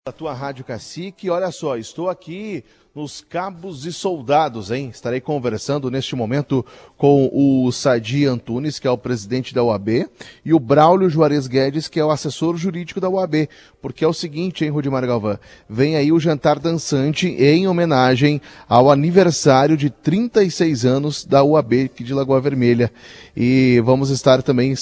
Da tua Rádio Cacique, olha só, estou aqui nos Cabos e Soldados, hein? Estarei conversando neste momento com o Sadi Antunes, que é o presidente da UAB, e o Braulio Juarez Guedes, que é o assessor jurídico da UAB, porque é o seguinte, hein, Rudimar Galvão? Vem aí o jantar dançante em homenagem ao aniversário de 36 anos da UAB aqui de Lagoa Vermelha. E vamos estar também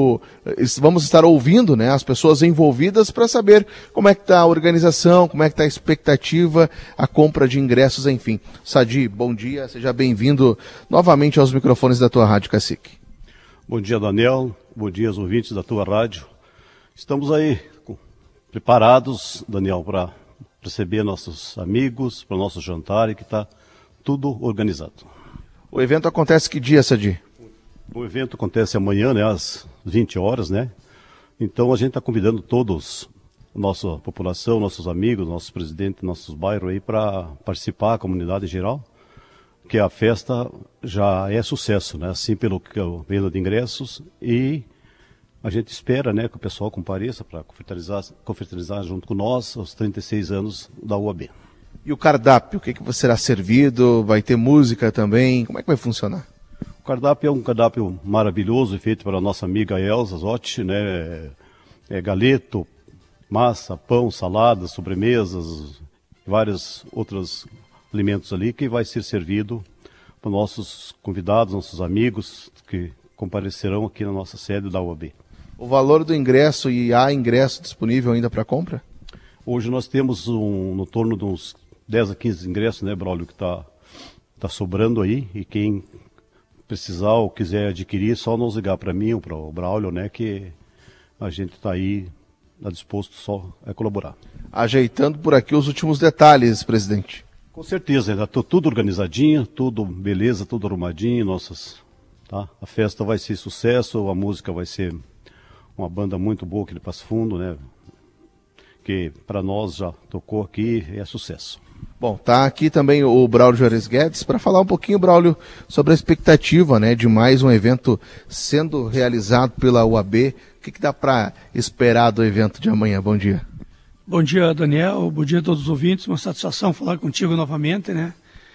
ouvindo, né, as pessoas envolvidas para saber como é que está a organização, como é que está a expectativa, a compra de ingressos, enfim. Sadi, bom dia, seja bem-vindo novamente aos microfones da tua Rádio Cacique. Bom dia, Daniel, bom dia aos ouvintes da tua rádio. Estamos aí preparados, Daniel, para receber nossos amigos, para o nosso jantar, e que está tudo organizado. O evento acontece que dia, Sadi? O evento acontece amanhã, né, às 20 horas, né? Então a gente está convidando todos, nossa população, nossos amigos, nossos presidentes, nossos bairros aí para participar, a comunidade em geral, que a festa já é sucesso, né? Assim pelo venda de ingressos, e a gente espera, né, que o pessoal compareça para confraternizar junto com nós os 36 anos da UAB. E o cardápio, o que será servido? Vai ter música também? Como é que vai funcionar? O cardápio é um cardápio maravilhoso, feito pela nossa amiga Elza Zotti, né? Galeto, massa, pão, salada, sobremesas, vários outros alimentos ali que vai ser servido para nossos convidados, nossos amigos que comparecerão aqui na nossa sede da UAB. O valor do ingresso, e há ingresso disponível ainda para compra? Hoje nós temos no torno de uns 10 a 15 ingressos, né, Braulio, que tá sobrando aí, e quem precisar ou quiser adquirir, só nos ligar para mim ou para o Braulio, né, que a gente está aí disposto só a colaborar. Ajeitando por aqui os últimos detalhes, presidente. Com certeza, está tudo organizadinho, tudo beleza, tudo arrumadinho, tá? A festa vai ser sucesso, a música vai ser uma banda muito boa aqui de Passo Fundo, né? Que para nós já tocou aqui, é sucesso. Bom, tá aqui também o Braulio Juarez Guedes para falar um pouquinho, Braulio, sobre a expectativa, né, de mais um evento sendo realizado pela UAB. O que dá para esperar do evento de amanhã? Bom dia. Bom dia, Daniel. Bom dia a todos os ouvintes. Uma satisfação falar contigo novamente, né?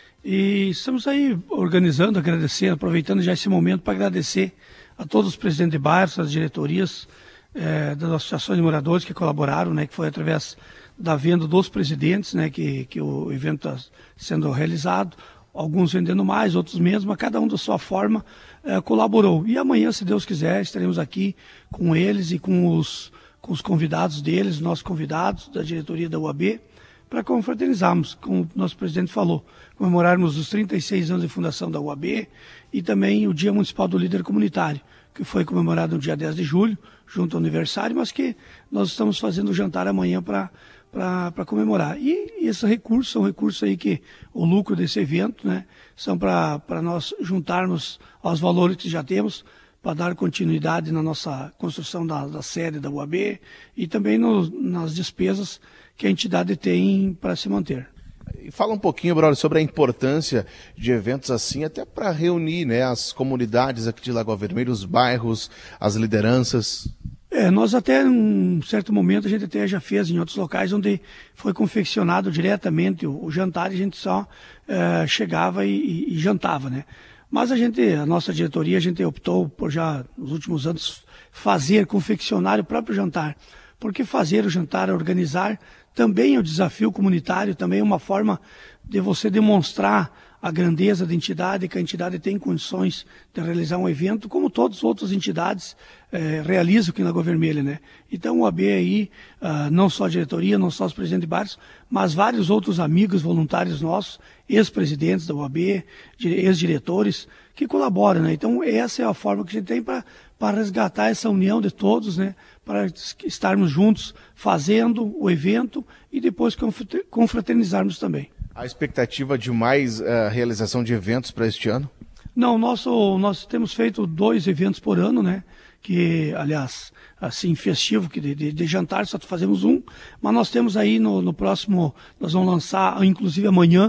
E estamos aí organizando, agradecendo, aproveitando já esse momento para agradecer a todos os presidentes de bairros, as diretorias das associações de moradores que colaboraram, né? Que foi através da venda dos presidentes, né, que o evento está sendo realizado, alguns vendendo mais, outros menos, mas cada um da sua forma colaborou. E amanhã, se Deus quiser, estaremos aqui com eles e com os convidados deles, nossos convidados da diretoria da UAB, para confraternizarmos, como o nosso presidente falou, comemorarmos os 36 anos de fundação da UAB e também o Dia Municipal do Líder Comunitário, que foi comemorado no dia 10 de julho, junto ao aniversário, mas que nós estamos fazendo o jantar amanhã para comemorar. E esses recursos são recursos aí que o lucro desse evento, né, são para nós juntarmos aos valores que já temos, para dar continuidade na nossa construção da sede da UAB e também nas despesas que a entidade tem para se manter. E fala um pouquinho, Braulio, sobre a importância de eventos assim, até para reunir, né, as comunidades aqui de Lagoa Vermelha, os bairros, as lideranças. Nós até, em um certo momento, a gente até já fez em outros locais onde foi confeccionado diretamente o jantar e a gente só chegava e jantava, né? Mas a nossa diretoria, a gente optou por já, nos últimos anos, confeccionar o próprio jantar. Porque fazer o jantar, organizar, também é um desafio comunitário, também é uma forma de você demonstrar a grandeza da entidade, que a entidade tem condições de realizar um evento, como todas as outras entidades realizam aqui na Lagoa Vermelha, né? Então o AB aí, não só a diretoria, não só os presidentes de bairros, mas vários outros amigos voluntários nossos, ex-presidentes da UAB, ex-diretores, que colaboram, né? Então essa é a forma que a gente tem para resgatar essa união de todos, né? Para estarmos juntos fazendo o evento e depois confraternizarmos também. A expectativa de mais realização de eventos para este ano? Não, nós temos feito 2 eventos por ano, né? Que, aliás, assim, festivo, que de jantar só fazemos um, mas nós temos aí no próximo, nós vamos lançar, inclusive amanhã,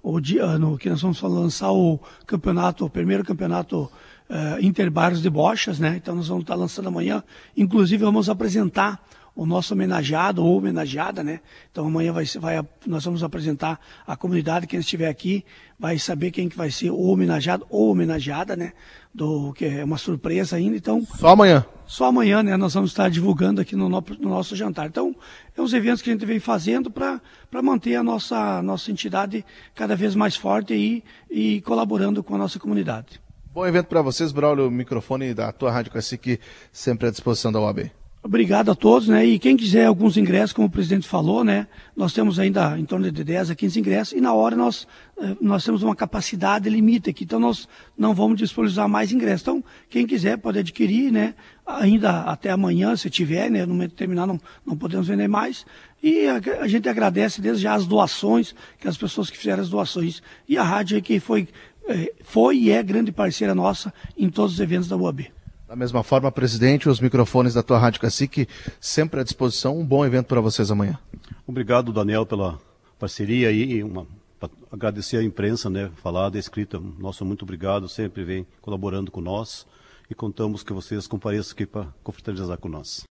que nós vamos lançar o primeiro campeonato Interbairros de Bochas, né? Então nós vamos estar lançando amanhã, inclusive vamos apresentar o nosso homenageado ou homenageada, né? Então amanhã nós vamos apresentar a comunidade, quem estiver aqui vai saber quem que vai ser o homenageado ou homenageada, né? Que é uma surpresa ainda, então... Só amanhã? Só amanhã, né? Nós vamos estar divulgando aqui no nosso jantar. Então, é uns eventos que a gente vem fazendo para manter a nossa entidade cada vez mais forte e colaborando com a nossa comunidade. Bom evento para vocês, Braulio, o microfone da tua Rádio Cacique sempre à disposição da UAB. Obrigado a todos, né? E quem quiser alguns ingressos, como o presidente falou, né? Nós temos ainda em torno de 10 a 15 ingressos e na hora nós temos uma capacidade limite aqui, então nós não vamos disponibilizar mais ingressos. Então, quem quiser pode adquirir, né? Ainda até amanhã, se tiver, né? No momento de terminar não podemos vender mais. E a gente agradece desde já as doações, que as pessoas que fizeram as doações. E a rádio que foi e é grande parceira nossa em todos os eventos da UAB. Da mesma forma, presidente, os microfones da tua Rádio Cacique sempre à disposição. Um bom evento para vocês amanhã. Obrigado, Daniel, pela parceria e agradecer à imprensa, né, falar da escrita. Nosso muito obrigado, sempre vem colaborando com nós e contamos que vocês compareçam aqui para confraternizar com nós.